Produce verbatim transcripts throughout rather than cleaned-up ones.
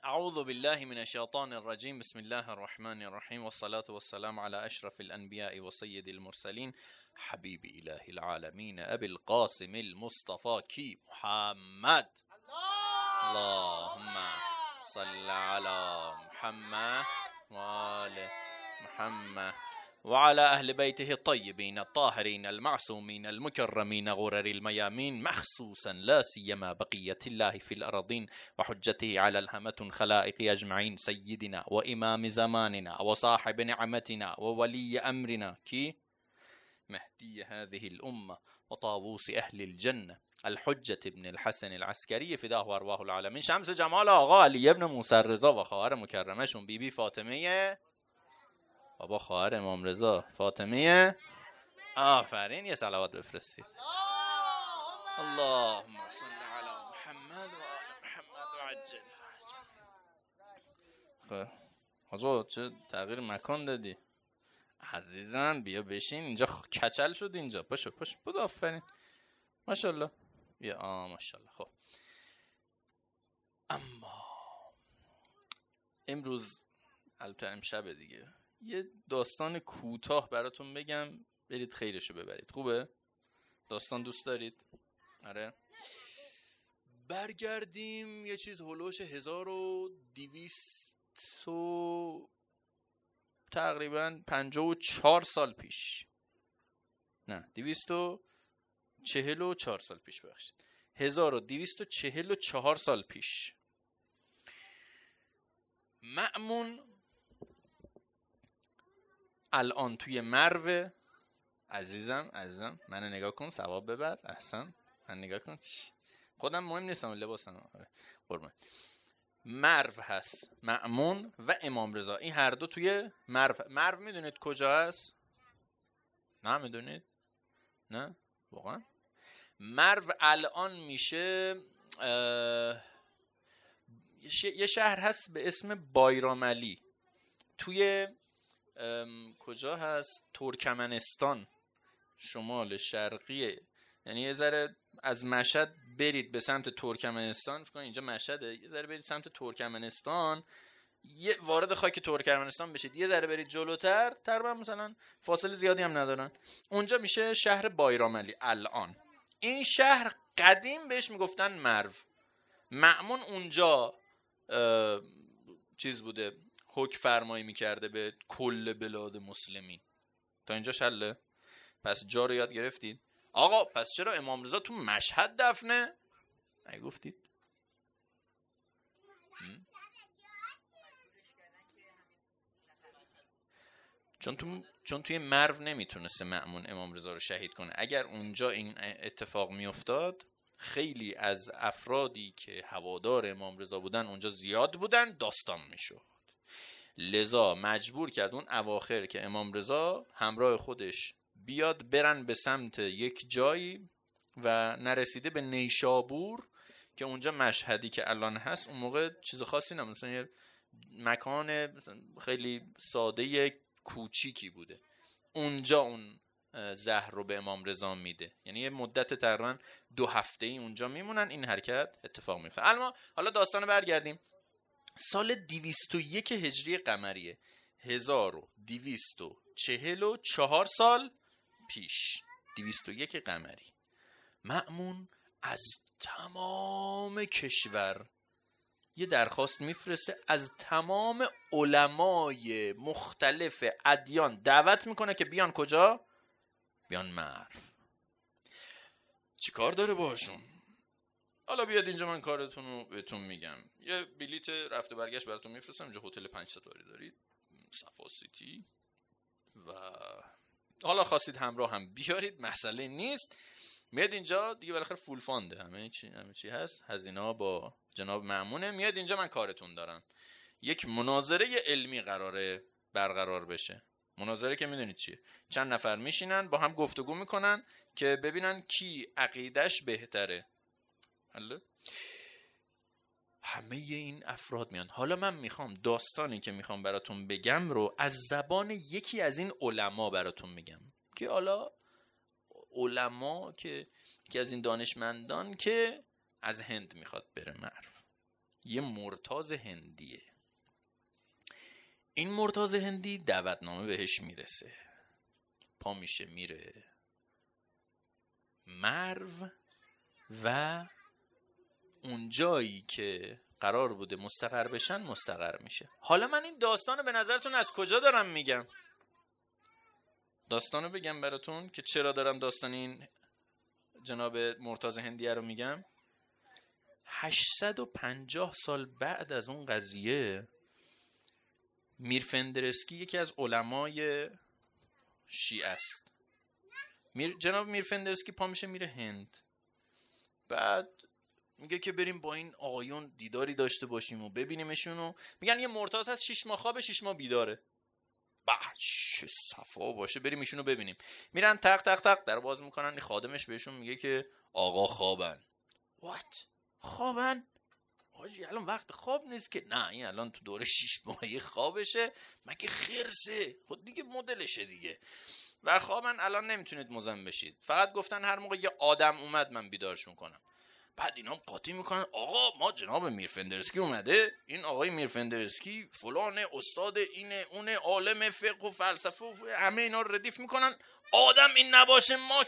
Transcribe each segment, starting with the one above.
اعوذ بالله من الشیطان الرجیم. بسم الله الرحمن الرحیم والصلاة والسلام على اشرف الانبیاء وسید المرسلین حبیب اله العالمین ابی القاسم المصطفى کی محمد. اللهم صل على محمد وآل محمد وعلى أهل بيته الطيبين الطاهرين المعصومين المكرمين غرر الميامين، مخصوصا لا سيما بقية الله في الأرضين وحجته على الهمة الخلائق أجمعين، سيدنا وإمام زماننا وصاحب نعمتنا وولي أمرنا كي مهدي هذه الأمة وطاووس أهل الجنة الحجة ابن الحسن العسكري فداه وأرواح العالمين، شمس جمال آقا علی ابن موسی رضا و خواهر مکرمشون بی بی فاطمه بابا خواهر امام رضا فاطمه. آفرین، یه صلوات بفرستید. اللهم صل علی محمد و آل محمد و عجل فرج. حاجا چه تغییر مکان دادی عزیزم؟ بیا بشین اینجا، کچل شد اینجا. پاشو پاشو بود. آفرین ماشاءالله. بیا آ ماشاءالله. خب اما امروز البته امشب دیگه یه داستان کوتاه براتون بگم، برید خیرشو ببرید. خوبه؟ داستان دوست دارید؟ آره. برگردیم یه چیز هلوش هزار و دویست و تقریبا پنجاه و چهار سال پیش، نه دویست و چهل و چهار سال پیش، بخشید هزار و دویست و چهل و چهار سال پیش. مأمون الان توی مرو. عزیزم عزیزم منو نگاه کن، ثواب ببر. احسن، من نگاه کن، خودم مهم نیستم، لباسم. آره قربان. مرو هست مأمون و امام رضا، این هر دو توی مرو. مرو میدونید کجا هست؟ نه میدونید؟ نه واقعا. مرو الان میشه یه شهر هست به اسم بایراملی، توی کجا هست؟ ترکمنستان، شمال شرقیه. یعنی یه ذره از مشهد برید به سمت ترکمنستان، فکر کنید اینجا مشهده، یه ذره برید سمت ترکمنستان، یه وارد خاک ترکمنستان بشید، یه ذره برید جلوتر، تقریبا مثلا فاصله زیادی هم ندارن، اونجا میشه شهر بایراملی. الان این شهر قدیم بهش میگفتن مرو. مأمون اونجا چیز بوده، حکم فرمایی میکرده به کل بلاد مسلمین. تا اینجا شله؟ پس جا رو یاد گرفتید؟ آقا پس چرا امام رضا تو مشهد دفنه؟ نگه گفتید؟ چون تو چون توی مرو نمیتونسته مأمون امام رضا رو شهید کنه. اگر اونجا این اتفاق میافتاد، خیلی از افرادی که هوادار امام رضا بودن اونجا زیاد بودن، داستان میشد. لذا مجبور کرد اون اواخر که امام رضا همراه خودش بیاد برن به سمت یک جایی و نرسیده به نیشابور که اونجا مشهدی که الان هست، اون موقع چیز خاصی نبود، مثلا یه مکان مثلا خیلی ساده کوچیکی بوده. اونجا اون زهر رو به امام رضا میده، یعنی یه مدت تقریبا دو هفته ای اونجا میمونن، این حرکت اتفاق میفته. اما حالا داستان برگردیم. سال دویست و یک هجری قمریه، هزار و دویست و چهل و چهار سال پیش، دویست و یک قمری. مأمون از تمام کشور یه درخواست میفرسته، از تمام علمای مختلف ادیان دعوت میکنه که بیان کجا؟ بیان مرو. چی کار داره باشون؟ حالا بیاد اینجا، من کارتون رو بهتون میگم. یه بلیت رفت و برگشت براتون میفرستم. اینجا هتل پنج ستاره دارید، صفا سیتی، و حالا خواستید همراه هم بیارید، مسئله نیست. میاد اینجا دیگه، بالاخره فول فانده، همه چی همه چی هست، هزینه ها با جناب مأمونه. میاد اینجا، من کارتون دارم. یک مناظره علمی قراره برقرار بشه. مناظره که میدونید چیه، چند نفر میشینن با هم گفتگو میکنن که ببینن کی عقیدش بهتره. حالا همه این افراد میان. حالا من میخوام داستانی که میخوام براتون بگم رو از زبان یکی از این علما براتون میگم، که حالا علما که که از این دانشمندان که از هند میخواد بره مرو. یه مرتاض هندیه. این مرتاض هندی دعوتنامه بهش میرسه، پا میشه میره مرو و اون جایی که قرار بوده مستقر بشن مستقر میشه. حالا من این داستانو به نظرتون از کجا دارم میگم؟ داستانو بگم براتون که چرا دارم داستان این جناب مرتاض هندیه رو میگم. هشتصد و پنجاه سال بعد از اون قضیه میر فندرسکی یکی از علمای شیعه است. میر جناب میر فندرسکی پا میشه میره هند، بعد میگه که بریم با این آقایون دیداری داشته باشیم و ببینیمشون و میگن یه مرتاض هست شش ماه خوابه شش ماه بیداره. بعد چه صفا باشه بریم ایشونو ببینیم. میرن تق تق تق در باز میکنن، این خادمش بهشون میگه که آقا خوابن. وات؟ خوابن؟ حاجی الان وقت خواب نیست که. نه این الان تو دوره شش ماهی خوابشه، مگه خرسه؟ خود دیگه مدلشه دیگه. و خوابن الان نمیتونید مزاحم بشید، فقط گفتن هر موقع یه آدم اومد من بیدارشون کنم. بعد اینا هم قاطی میکنن آقا ما جناب میر فندرسکی اومده، این آقای میر فندرسکی فلان استاد اینه اونه عالم فقه و فلسفه و همه اینا رو ردیف میکنن، آدم این نباشه ما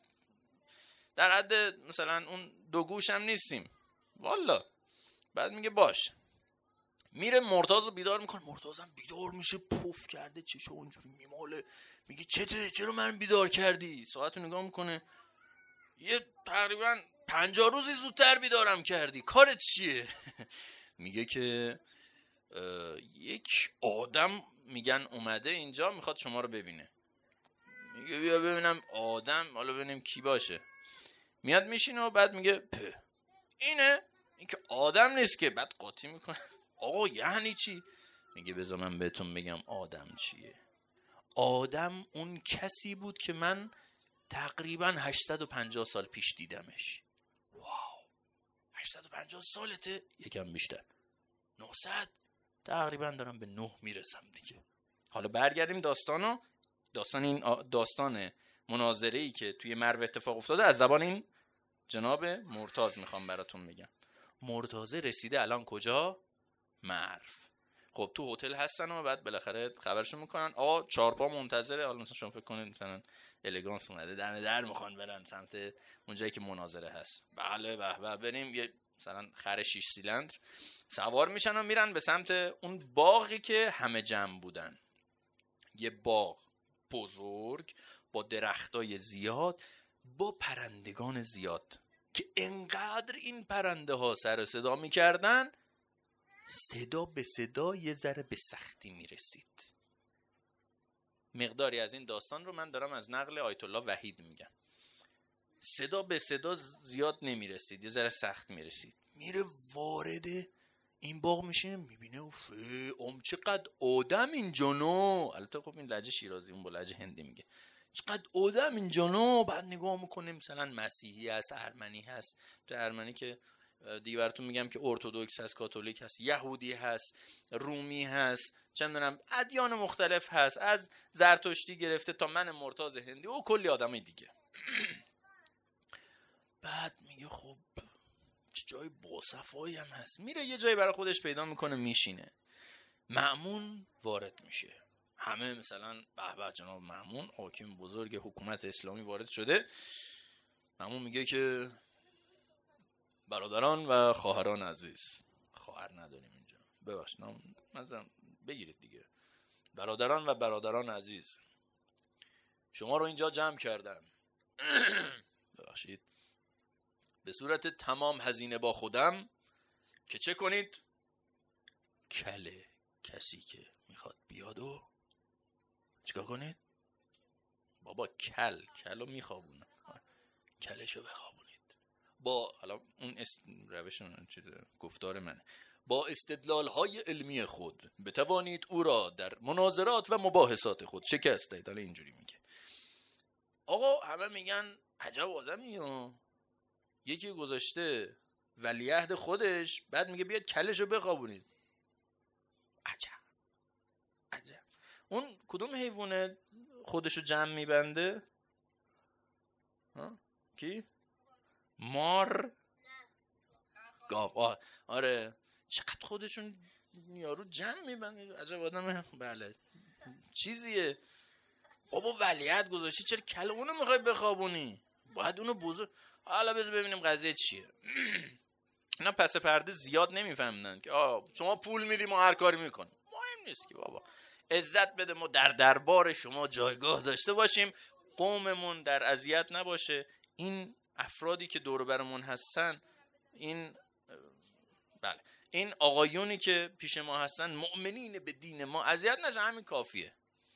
در حد مثلا اون دو گوش هم نیستیم والا. بعد میگه باش، میره مرتاض رو بیدار میکنه. مرتاض هم بیدار میشه، پف کرده چشو اونجوری میماله، میگه چته چرا من بیدار کردی؟ ساعتو نگاه میکنه، یه تقریبا پنجاه روزی زودتر بیدارم کردی، کارت چیه؟ میگه که یک آدم میگن اومده اینجا میخواد شما رو ببینه. میگه بیا ببینم آدم، حالا ببینیم کی باشه. میاد میشینه و بعد میگه په اینه، این که آدم نیست که. بعد قاطی میکنه آقا یعنی چی؟ میگه بذار من بهتون بگم آدم چیه. آدم اون کسی بود که من تقریبا هشتصد و پنجاه سال پیش دیدمش. واو، هشتصد و پنجاه سالته؟ یکم بیشتر، نهصد تقریبا دارم به نه میرسم دیگه. حالا برگردیم داستانو. داستان این داستان مناظره‌ای که توی مرو اتفاق افتاده از زبان این جناب مرتاض میخوام براتون بگم. مرتاض رسیده الان کجا؟ مرو. خب تو هتل هستن و بعد بالاخره خبرشون میکنن آقا چارپا منتظره. حالا مثلا شما فکر کنید مثلا الگانس اومده دم در میخوان برن سمت اون جایی که مناظره هست. بله به به بریم. یه مثلا خر شش سیلندر سوار میشن و میرن به سمت اون باغی که همه جمع بودن. یه باغ بزرگ با درختای زیاد، با پرندگان زیاد که انقدر این پرنده ها سر صدا میکردن صدا به صدا یه ذره به سختی میرسید. مقداری از این داستان رو من دارم از نقل آیت الله وحید میگم. صدا به صدا زیاد نمیرسید، یه ذره سخت میرسید. میره وارد این باغ میشه، میبینه اوف ام چقدر آدم اینجا نو. البته خب این لهجه شیرازی، اون با لهجه هندی میگه چقدر آدم اینجا نو. بعد نگاه میکنه مثلا مسیحی هست، ارمنی هست. تو ارمنی که دیگه براتون میگم که ارتدوکس هست، کاتولیک هست، یهودی هست، رومی هست، چه میدونم ادیان مختلف هست، از زرتشتی گرفته تا من مرتاض هندی و کلی آدم دیگه. بعد میگه خب چه جای باصفایی هم هست. میره یه جایی برای خودش پیدا میکنه میشینه. مأمون وارد میشه، همه مثلا به به جناب مأمون حاکم بزرگ حکومت اسلامی وارد شده. مأمون میگه که برادران و خواهران عزیز، خواهر نداریم اینجا ببخشید نام مثلا بگیرید دیگه، برادران و برادران عزیز شما رو اینجا جمع کردم ببخشید به صورت تمام هزینه با خودم که چه کنید؟ کله کسی که میخواد بیاد و چیکار کنید؟ بابا کل کلو میخوابونم، کلشو بخوابونید با حالا اون است... روش اون چیز گفتار منه، با استدلال های علمی خود بتوانید او را در مناظرات و مباحثات خود شکست دهید. حالا اینجوری میگه. آقا همه میگن عجب آدمیه، یکی گذاشته ولیعهد خودش بعد میگه بیاد کلشو بخوابونید. عجب عجب. اون کدوم حیوانه خودشو جمع میبنده؟ ها؟ کی؟ مار؟ گاو. آه. آره چقدر خودشون یارو جمع میبنده، عجب آدم. بله چیزیه بابا، ولیعت گذاشتی چرا کله اونو میخوای بخوابونی؟ باید اونو بزرگ. حالا بذار ببینیم قضیه چیه. اینا پس پرده زیاد نمیفهمن که آه شما پول میدی ما هر کاری میکنیم. مهم نیست که بابا عزت بده ما در دربار شما جایگاه داشته باشیم، قوممون در اذیت نباشه، این افرادی که دور برمون هستن، این بله این آقایونی که پیش ما هستن مؤمنین به دین ما اذیت نشه، همین کافیه.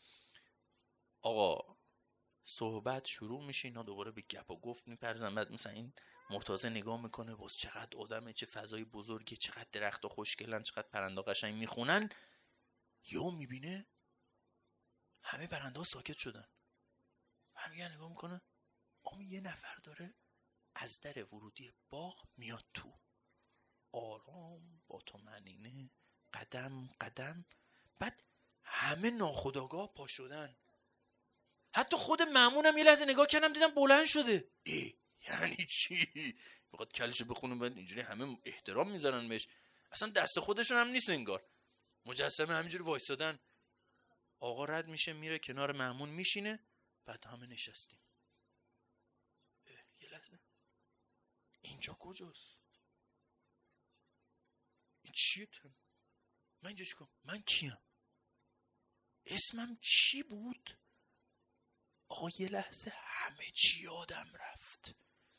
آقا صحبت شروع میشه، اینا دوباره به گپ و گفت میپردازن. بعد مثلا این مرتضی نگاه میکنه باز چقدر آدمه، چه فضای بزرگی، چقدر درخت و خوشگلن، چقدر پرنده قشنگ میخونن. یهو میبینه همه پرنده ها ساکت شدن. برمیگرده نگاه میکنه، آمی یه نفر داره از در ورودی باغ میاد تو، آرام با طمأنینه، قدم قدم. بعد همه ناخودآگاه پا شدن. حتی خود مأمون هم یه لحظه نگاه کردم دیدم بلند شده. ای یعنی چی؟ بخواد کلشو بخونه بعد اینجوری همه احترام میذارن بهش، اصلا دست خودشون هم نیست انگار. مجسمه همینجوری وایسادن. آقا رد میشه میره کنار مأمون میشینه، بعد همه نشستیم. یه لحظه اینجا کجاست؟ این چیه؟ من اینجا چیکار؟ من کیم؟ اسمم چی بود؟ آقا یه لحظه همه چی یادم رفت،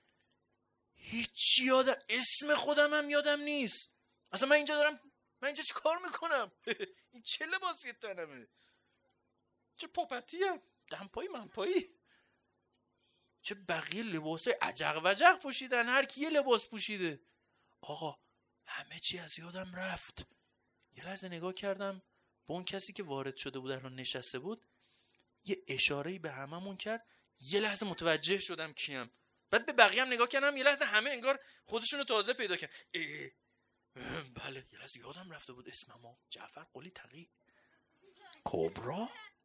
هیچی یادم، اسم خودم هم یادم نیست. اصلا من اینجا دارم، من اینجا چی کار میکنم؟ این چه لباسی تنمه؟ چه پاپتی هم؟ دمپایی منپایی؟ چه بقیه لباسه عجق وجق پوشیدن، هر کی یه لباس پوشیده. آقا همه چی از یادم رفت. یه لحظه نگاه کردم به اون کسی که وارد شده بود الان نشسته بود، یه اشاره‌ای به هممون کرد. یه لحظه متوجه شدم کیم. بعد به بقیه هم نگاه کردم، یه لحظه همه انگار خودشونو تازه پیدا کردن. بله یه لحظه یادم رفته بود اسممو. جعفر قلی تقی. کبرا؟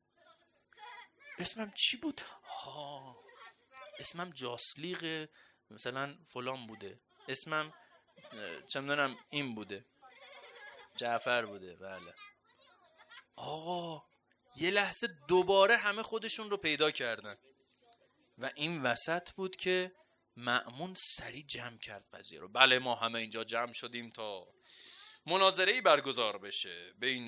اسمم چی بود؟ ها اسمم جاسلیق مثلا فلان بوده، اسمم چه میدونم این بوده، جعفر بوده. بله آقا یه لحظه دوباره همه خودشون رو پیدا کردن و این وسط بود که مأمون سریع جمع کرد قضیه رو. بله ما همه اینجا جمع شدیم تا مناظره‌ای برگزار بشه بین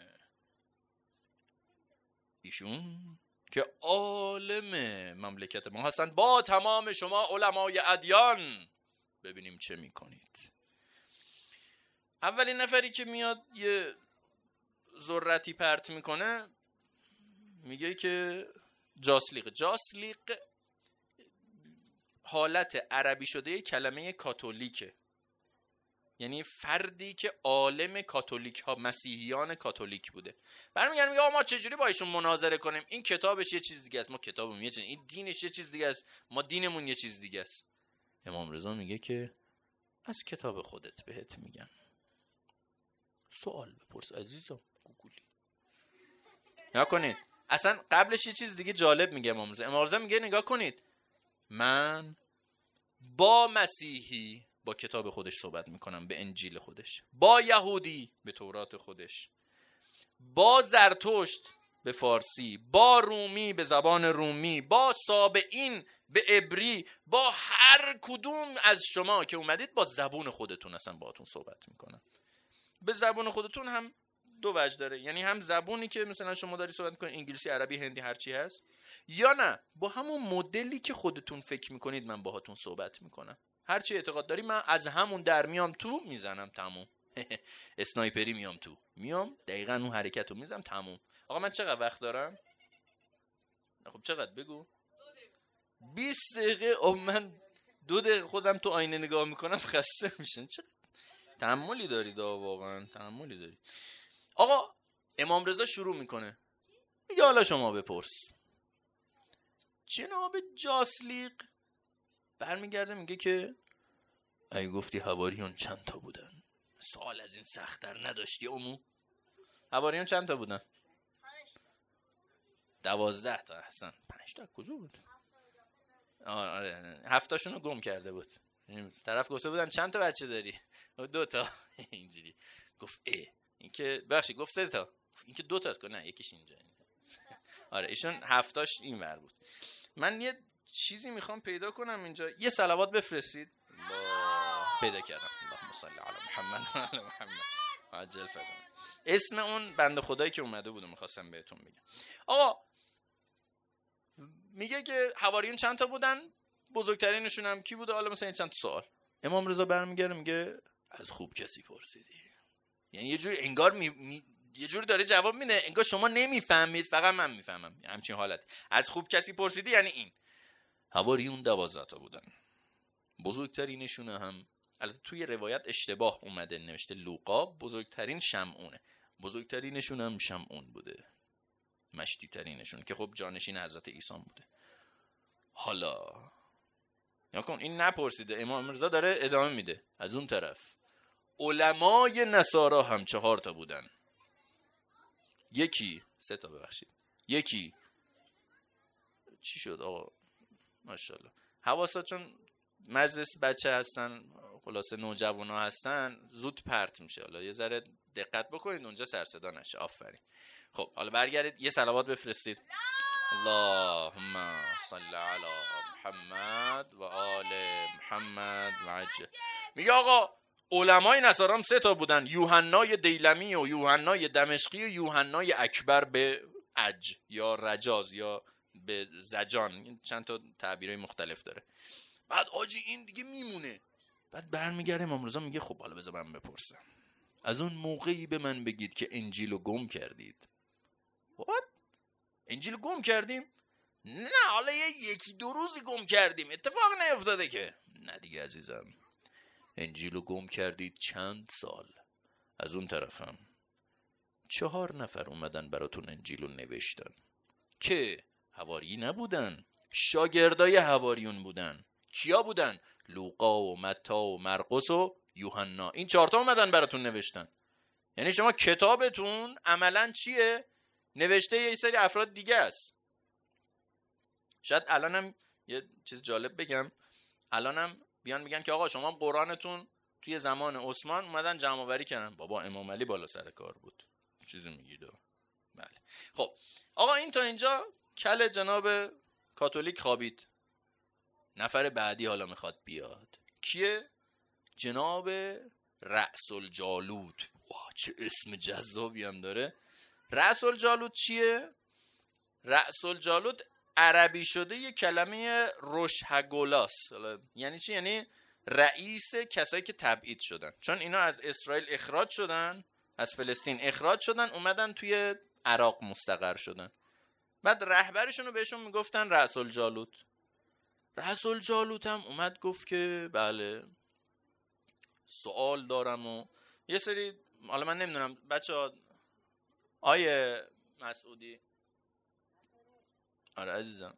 ایشون که عالم مملکت ما هستن با تمام شما علمای ادیان، ببینیم چه میکنید. اولین نفری که میاد یه ذرتی پرت میکنه میگه که جاسلیق. جاسلیق حالت عربی شده کلمه کاتولیکه، یعنی فردی که عالم کاتولیک ها، مسیحیان کاتولیک بوده. برمیگردن میگه ما چجوری با ایشون مناظره کنیم؟ این کتابش یه چیز دیگه است، ما کتابمون یه چیز، این دینش یه چیز دیگه است، ما دینمون یه چیز دیگه است. امام رضا میگه که از کتاب خودت بهت میگم، سوال بپرس عزیزم گوگلی. نگاه کنید اصلا قبلش یه چیز دیگه جالب میگه امام رضا. امام رضا میگه نگاه کنید من با مسیحی با کتاب خودش صحبت میکنم، به انجیل خودش، با یهودی به تورات خودش، با زرتشت به فارسی، با رومی به زبان رومی، با سابئین به عبری، با هر کدوم از شما که اومدید با زبون خودتون اصلا باهاتون صحبت میکنم. به زبون خودتون هم دو وجه داره، یعنی هم زبونی که مثلا شما داری صحبت میکنید، انگلیسی، عربی، هندی، هر چی هست، یا نه با همون مدلی که خودتون فکر میکنید من باهاتون صحبت میکنم. هر چی اعتقاد داری من از همون در میام تو میزنم، تموم. اسنایپری میام تو، میام دقیقاً اون حرکت رو میزنم، تموم. آقا من چقدر وقت دارم؟ خب چقدر بگو؟ بیست دقیقه. او من دو دقیقه خودم تو آینه نگاه میکنم خسته میشم. چقدر تحملی داری دا، واقعا تحملی داری. آقا امام رضا شروع میکنه میگه حالا شما بپرس. جناب جاسلیق برمیگرده میگه که ای گفتی حواریون چند تا بودن؟ سوال از این سخت‌تر نداشتی امو؟ حواریون چند تا بودن؟ دوازده تا. احسن. پنج تا کجا بود؟ آره هفتاشون رو گم کرده بود. طرف گفته بودن چند تا بچه داری؟ دو تا. اینجوری گفت اه این که بخشی گفت سه تا، این که دو تا است. نه یکیش اینجا. آره ایشون هفتاش این ور بود. من یه چیزی میخوام پیدا کنم اینجا، یه صلوات بفرستید. الله پیدا کردم. اللهم صل علی محمد و علی محمد عجل فرج. اسم اون بنده خدایی که اومده بود میخواستم بهتون بگم. آقا میگه که حواریون چند تا بودن؟ بزرگترینشون هم کی بوده؟ حالا مثلا چند تا سوال. امام رضا برمیگره میگه از خوب کسی پرسیدی. یعنی یه جوری انگار می, می... یه جوری داره جواب میده انگار شما نمیفهمید فقط من میفهمم. همچین حالت. از خوب کسی پرسیدی یعنی این. حواریون دوازده تا بودن. بزرگترینشون هم البته توی روایت اشتباه اومده، نوشته لوقا بزرگترین شمعونه، بزرگترینشون هم شمعون بوده، مشتی ترینشون که خب جانشین حضرت عیسی بوده. حالا یا کن این نپرسیده، امام رضا داره ادامه میده. از اون طرف علمای نصارا هم چهار تا بودن. یکی سه تا ببخشید یکی چی شد آقا ماشاءالله حواسا چون مجلس بچه هستن خلاصه نوجوانا هستن زود پرت میشه. حالا یه ذره دقت بکنید اونجا سر صدا نشه. آفرین. خب حالا برگردید یه صلوات بفرستید. اللهم صل علی محمد و آل محمد و عجل. میگه آقا علمای نصارا سه تا بودن، یوحنای دیلمی و یوحنای دمشقی و یوحنای اکبر به عج یا رجاز یا به زجان. این چند تا تعبیرای مختلف داره. بعد آجی این دیگه میمونه. بعد برمیگره امام رضا میگه خب حالا بذار من بپرسم، از اون موقعی به من بگید که انجیلو گم کردید. What؟ انجیل گم کردیم؟ نه حالا یه یکی دو روزی گم کردیم، اتفاق نیفتاده که. نه دیگه عزیزم، انجیلو گم کردید چند سال. از اون طرفم چهار نفر اومدن براتون انجیلو نوشتن که حواری نبودن، شاگردای حواریون بودن. کیا بودن؟ لوقا و متی و مرقس و یوحنا. این چهار تا اومدن براتون نوشتن. یعنی شما کتابتون عملاً چیه؟ نوشته یه سری افراد دیگه است. شاید الانم یه چیز جالب بگم، الانم بیان میگن که آقا شما قرآنتون توی زمان عثمان اومدن جمع آوری کردن. بابا امام علی بالا سر کار بود. چیزی میگید؟ بله. خب آقا این تا اینجا کل جناب کاتولیک خوابید. نفر بعدی حالا میخواد بیاد. کیه؟ جناب رأس الجالوت. واه چه اسم جذابی هم داره. رأس الجالوت چیه؟ رأس الجالوت عربی شده یه کلمه روشهگولاس. یعنی چی؟ یعنی رئیس کسایی که تبعید شدن. چون اینا از اسرائیل اخراج شدن، از فلسطین اخراج شدن، اومدن توی عراق مستقر شدن. بعد رهبرشون رو بهشون میگفتن رأس الجالوت. رأس الجالوت هم اومد گفت که بله سوال دارم و یه سری، حالا من نمیدونم بچه ها، آیه مسعودی، آره عزیزم،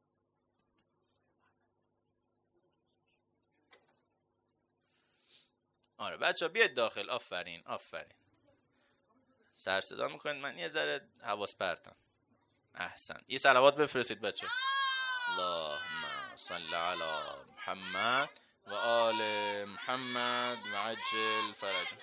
آره بچه ها بیاید داخل. آفرین آفرین. سر صدا میکنید، من یه ذره حواس پرتم. احسن. یه صلوات بفرستید بچه ها. اللهم صل علی محمد و آل محمد و عجل فرجه.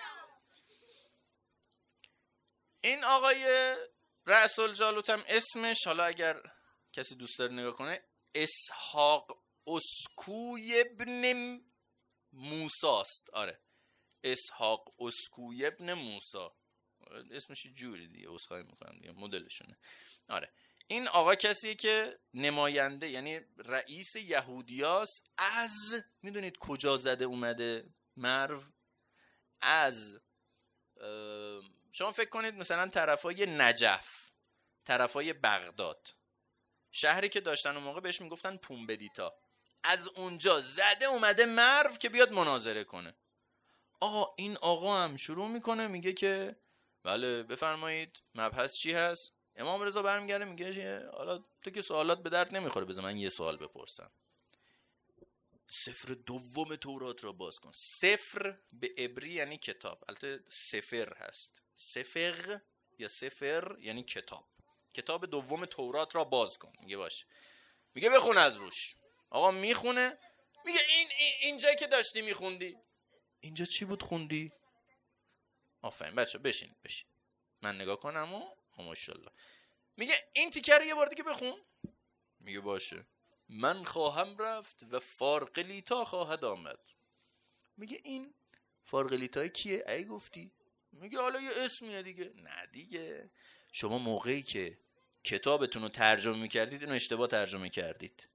این آقای رأس الجالوت هم اسمش، حالا اگر کسی دوست داره نگاه کنه، اسحاق اسکوی ابن موساست. آره اسحاق اسکوی ابن موسا، اسمش جوری دیگه، اسخای میکنم دیگه، مدلشونه. آره این آقا کسیه که نماینده، یعنی رئیس یهودیاست. از میدونید کجا زده اومده مرو؟ از شما فکر کنید مثلا طرفای نجف، طرفای بغداد، شهری که داشتن اون موقع بهش میگفتن پومبدیتا، از اونجا زده اومده مرو که بیاد مناظره کنه. آقا این آقا هم شروع میکنه میگه که بله بفرمایید مبحث چی هست؟ امام رضا برمیگره میگه حالا تو که سوالات به درد نمیخوره، بذار من یه سوال بپرسم. سفر دوم تورات را باز کن. سفر به عبری یعنی کتاب، البته سفر هست، سفر یا سفر یعنی کتاب. کتاب دوم تورات را باز کن. میگه باشه. میگه بخون از روش. آقا میخونه، میگه این, این اینجایی که داشتی میخوندی، اینجا چی بود خوندی؟ آفرین بچه بشین بشین من نگاه کنم و ماشاءالله. میگه این تیکه رو یه بار دیگه بخون. میگه باشه. من خواهم رفت و فارغلیتا خواهد آمد. میگه این فارغلیتا کیه؟ ای گفتی؟ میگه حالا یه اسمیه دیگه. نه دیگه، شما موقعی که کتابتون رو ترجمه میکردید اینو اشتباه ترجمه کردید.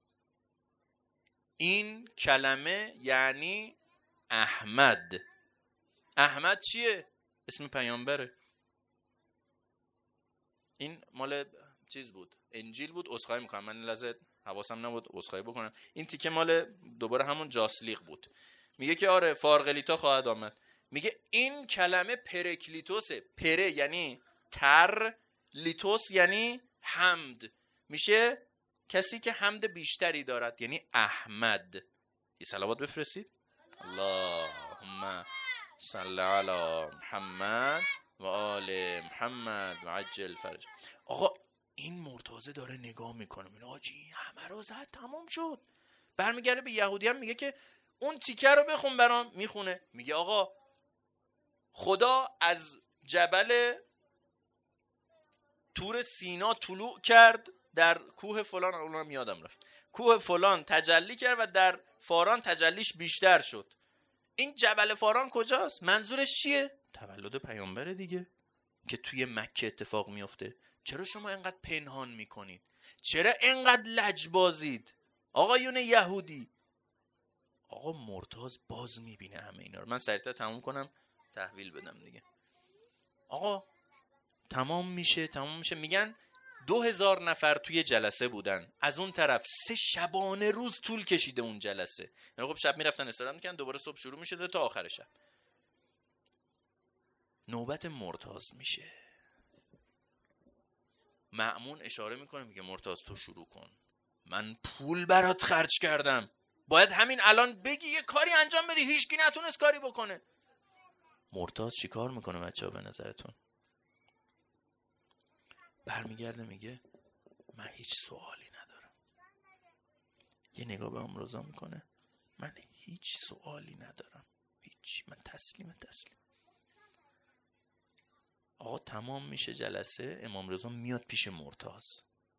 این کلمه یعنی احمد. احمد چیه؟ اسم پیامبره. این مال چیز بود، انجیل بود. عذرخواهی میکنم من لحظه حواسم نبود، عذرخواهی بکنم. این تیکه مال دوباره همون جاسلیق بود. میگه که آره فارغلیتا خواهد آمد. میگه این کلمه پرکلیتوسه. پره یعنی تر، لیتوس یعنی حمد. میشه کسی که حمد بیشتری دارد، یعنی احمد. یه صلوات بفرستید. اللهم صل علی محمد و آل محمد و عجل فرج. آقا این مرتضی داره نگاه میکنه میگه آجی این همه رو زد تمام شد. برمیگرده به یهودی هم میگه که اون تیکه رو بخون برام. میخونه. میگه آقا خدا از جبل تور سینا طلوع کرد، در کوه فلان، اونم یادم رفت، کوه فلان تجلی کرد و در فاران تجلیش بیشتر شد. این جبل فاران کجاست؟ منظورش چیه؟ تولد پیامبره دیگه که توی مکه اتفاق میفته. چرا شما اینقدر پنهان میکنید؟ چرا اینقدر لجبازید آقایون یهودی؟ آقا مرتضی باز میبینه همه اینا رو. من سریعتر تموم کنم تحویل بدم دیگه. آقا تمام میشه تمام میشه میگن دو هزار نفر توی جلسه بودن. از اون طرف سه شبانه روز طول کشیده اون جلسه. یعنی خب شب میرفتن استراحت میکردن، دوباره صبح شروع میشه تا آخر شب. نوبت مرتضی میشه. مأمون اشاره میکنه میگه مرتضی تو شروع کن، من پول برات خرج کردم، باید همین الان بگی یه کاری انجام بدی. هیچکی نتونست کاری بکنه. مرتضی چی کار میکنه بچه ها به نظرتون؟ برمیگرده میگه من هیچ سوالی ندارم. یه نگاه به امروزا میکنه، من هیچ سوالی ندارم، هیچ، من تسلیم تسلیم. آقا تمام میشه جلسه. امام رضا میاد پیش مرتضی.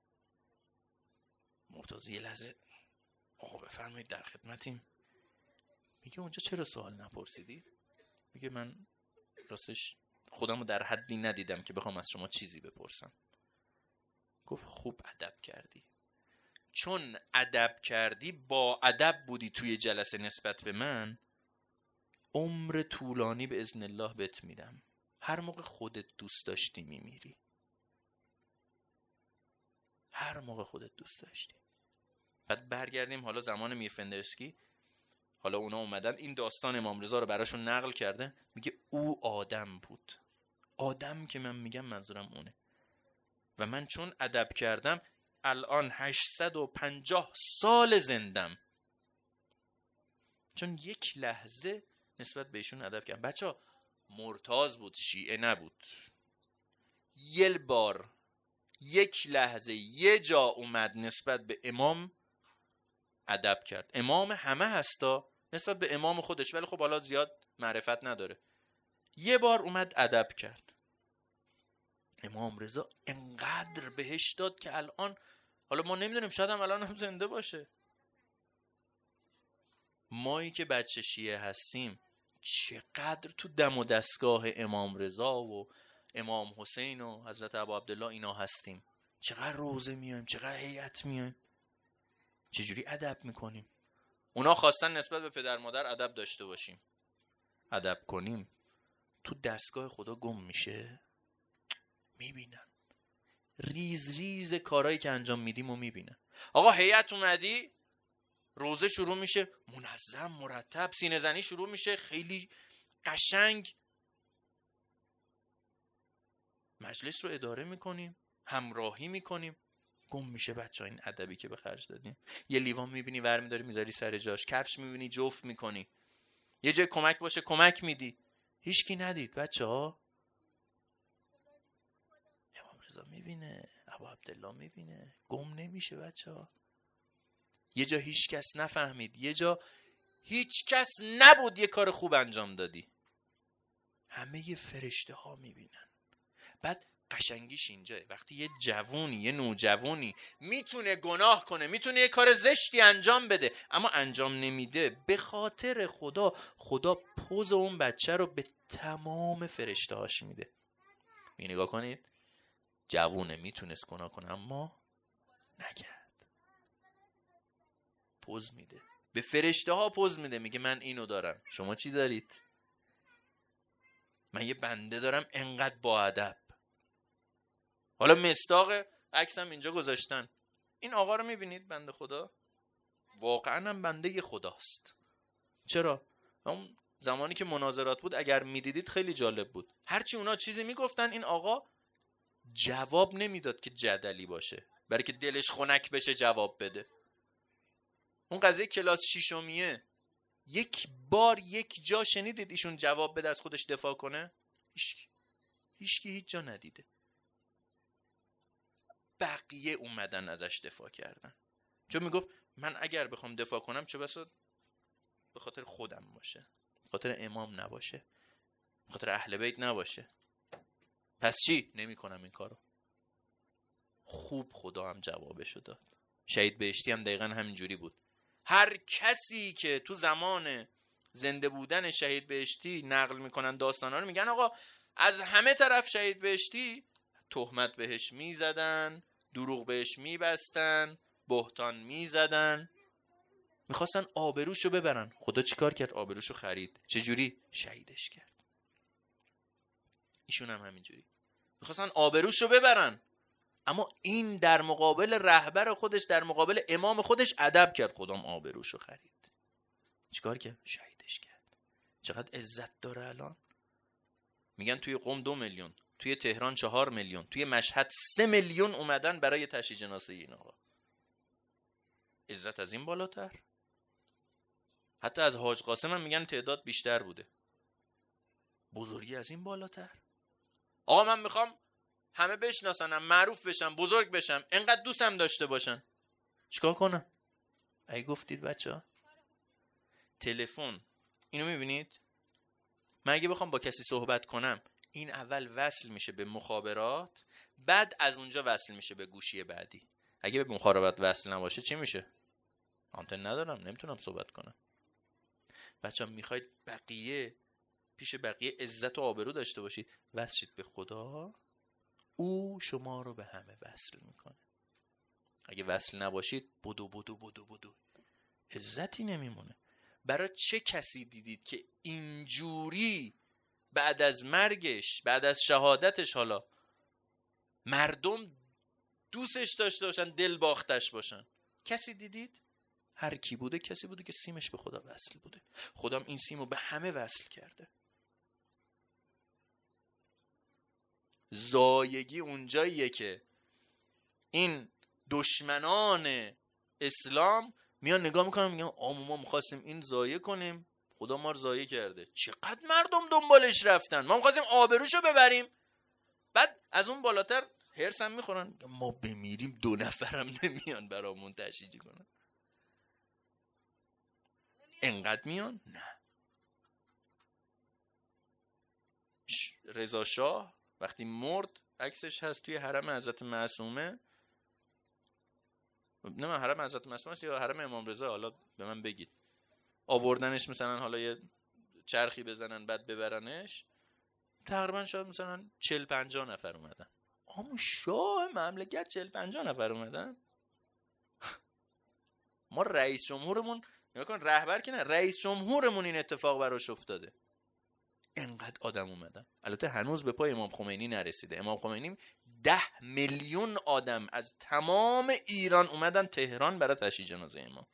مرتضی یه لحظه آقا بفرمایید در خدمتیم. میگه اونجا چرا سوال نپرسیدی؟ میگه من راستش خودمو در حدی ندیدم که بخوام از شما چیزی بپرسم. گفت خوب ادب کردی، چون ادب کردی با ادب بودی توی جلسه نسبت به من، عمر طولانی به اذن الله بهت میدم. هر موقع خودت دوست داشتی میمیری، هر موقع خودت دوست داشتی. بعد برگردیم حالا زمان میر فندرسکی. حالا اونا اومدن این داستان امام رضا رو براشون نقل کرده. میگه او آدم بود. آدم که من میگم منظورم اونه. و من چون ادب کردم الان هشتصد و پنجاه سال زندم، چون یک لحظه نسبت بهشون ادب کردم. بچه ها مرتضی بود، شیعه نبود. یه بار یک لحظه یه جا اومد نسبت به امام ادب کرد. امام همه هستا نسبت به امام خودش، ولی خب حالا زیاد معرفت نداره. یه بار اومد ادب کرد. امام رضا انقدر بهش داد که الان، حالا ما نمیدونیم، شاید هم الان هم زنده باشه. مایی که بچه شیعه هستیم چقدر تو دم و دستگاه امام رضا و امام حسین و حضرت ابو عبدالله اینا هستیم. چقدر روزه میایم، چقدر هیئت میایم، چجوری ادب میکنیم. اونا خواستن نسبت به پدر مادر ادب داشته باشیم، ادب کنیم. تو دستگاه خدا گم میشه. میبینن ریز ریز کارهایی که انجام میدیم و میبینن. آقا هیئت اومدی، روزه شروع میشه منظم مرتب، سینه زنی شروع میشه خیلی قشنگ، مجلس رو اداره میکنیم، همراهی میکنیم. گم میشه بچه ها این ادبی که به خرج دادیم. یه لیوان میبینی ور میداری میذاری سر جاش، کفش میبینی جفت میکنی، یه جای کمک باشه کمک میدی. هیچکی ندید بچه ها. امام رضا میبینه، ابو عبدالله میبینه، گم نمیشه بچه ها. یه جا هیچ کس نفهمید، یه جا هیچ کس نبود یه کار خوب انجام دادی. همه ی فرشته ها میبینن. بعد قشنگیش اینجاه، وقتی یه جوونی، یه نوجوونی میتونه گناه کنه، میتونه یه کار زشتی انجام بده اما انجام نمیده، به خاطر خدا، خدا پوز اون بچه رو به تمام فرشته هاش میده. می نگاه کنید، جوونه میتونست گناه کنه اما نکرد، پوز میده، به فرشته ها پوز میده، میگه من اینو دارم، شما چی دارید؟ من یه بنده دارم انقدر با ادب. حالا مصداق عکسم اینجا گذاشتن. این آقا رو میبینید بنده خدا؟ واقعا هم بنده خداست. چرا؟ اون زمانی که مناظرات بود اگر میدیدید خیلی جالب بود. هرچی اونا چیزی میگفتن این آقا جواب نمیداد که جدلی باشه، برای که دلش خنک بشه جواب بده. اون قضیه کلاس شیشمیه، یک بار یک جا شنیدید ایشون جواب بده از خودش دفاع کنه؟ هیچکی هیچکی هیچ جا ندیده. بقیه اومدن ازش دفاع کردن، چون میگفت من اگر بخوام دفاع کنم چه بسا به خاطر خودم باشه، به خاطر امام نباشه، به خاطر اهل بیت نباشه. پس چی؟ نمی کنم این کارو. خوب خدا هم جوابشو داد. شهید بهشتی هم دقیقا همینجوری بود. هر کسی که تو زمان زنده بودن شهید بهشتی نقل میکنن داستانا رو، میگن آقا از همه طرف شهید بهشتی تهمت بهش میزدن، دروغ بهش میبستن، بهتان میزدن، میخواستن آبروشو ببرن. خدا چیکار کرد؟ آبروشو خرید. چجوری؟ شهیدش کرد. ایشون هم همینجوری میخواستن آبروشو ببرن، اما این در مقابل رهبر خودش، در مقابل امام خودش ادب کرد، خدام آبروشو خرید. چیکار کرد؟ شهیدش کرد. چقدر عزت داره الان. میگن توی قم دو میلیون، توی تهران چهار میلیون، توی مشهد سه میلیون اومدن برای تشییع جنازه این آقا. عزت از این بالاتر؟ حتی از حاج قاسم هم میگن تعداد بیشتر بوده. بزرگی از این بالاتر؟ آقا من میخوام همه بشناسنم، معروف بشم، بزرگ بشم، انقدر دوستم داشته باشن، چیکار کنم؟ ای گفتید بچه ها تلفن، اینو میبینید؟ من اگه بخوام با کسی صحبت کنم، این اول وصل میشه به مخابرات، بعد از اونجا وصل میشه به گوشی بعدی. اگه به مخابرات وصل نباشه چی میشه؟ آنتن ندارم، نمیتونم صحبت کنم. بچه ها میخواید بقیه پیش بقیه عزت و آبرو داشته باشید، وصل شید به خدا، او شما رو به همه وصل میکنه. اگه وصل نباشید بدو بدو بدو بدو عزتی نمیمونه. برای چه کسی دیدید که اینجوری بعد از مرگش، بعد از شهادتش، حالا مردم دوستش داشته باشن، دل باختش باشن؟ کسی دیدید؟ هر کی بوده کسی بوده که سیمش به خدا وصل بوده. خودم این سیم رو به همه وصل کرده. زایگی اونجاییه که این دشمنان اسلام میان نگاه میکنن، میگن آمو ما میخواستیم این زایه کنیم، خدا ما رو زایه کرده. چقدر مردم دنبالش رفتن، ما میخواستیم آبروشو ببریم. بعد از اون بالاتر هرس هم میخورن، ما بمیریم دو نفرم نمیان برامون تشییع کنن. انقدر میان؟ نه. رضا شاه وقتی مرد عکسش هست توی حرم حضرت معصومه، نه من حرم حضرت معصومه است یا حرم امام رضا، حالا به من بگید. آوردنش مثلا حالا یه چرخی بزنن بعد ببرنش، تقریبا شاید مثلا چهل پنجاه نفر اومدن. اما شاه مملکت چهل پنجاه نفر اومدن. ما رئیس جمهورمون نگاه کن، رهبر که نه، رئیس جمهورمون این اتفاق براش افتاده. انقدر آدم اومدن. البته هنوز به پای امام خمینی نرسیده. امام خمینی ده میلیون آدم از تمام ایران اومدن تهران برای تشییع جنازه امام.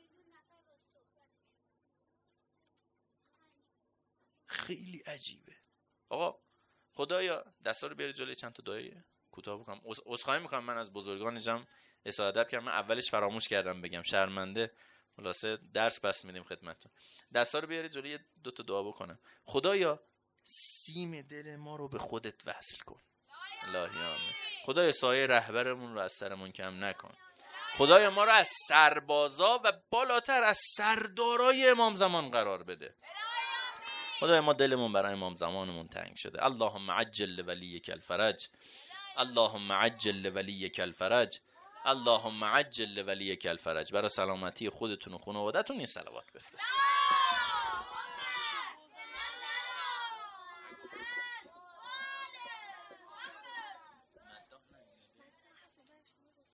خیلی عجیبه. آقا خدایا دستا رو بیاره جلوی، چند تا دعای کوتاه بکنم. عذرخواهی میکنم من از بزرگان جمع اصلاح ادب کردم، من اولش فراموش کردم بگم، شرمنده. خلاصه درس پس میدیم خدمتتون. دستا رو بیاره جلوی، دو تا دعا بکنم. خدایا سیم دل ما رو به خودت وصل کن. الهی آمین. خدایا سایه رهبرمون رو از سرمون کم نکن. خدای ما رو از سربازا و بالاتر از سردارای امام زمان قرار بده. خدای ما دلمون برای امام زمانمون تنگ شده. اللهم عجل لولیک الفرج، اللهم عجل لولیک الفرج، اللهم عجل لولیک الفرج. برای سلامتی خودتون و خانواده‌تون این صلوات بفرستید.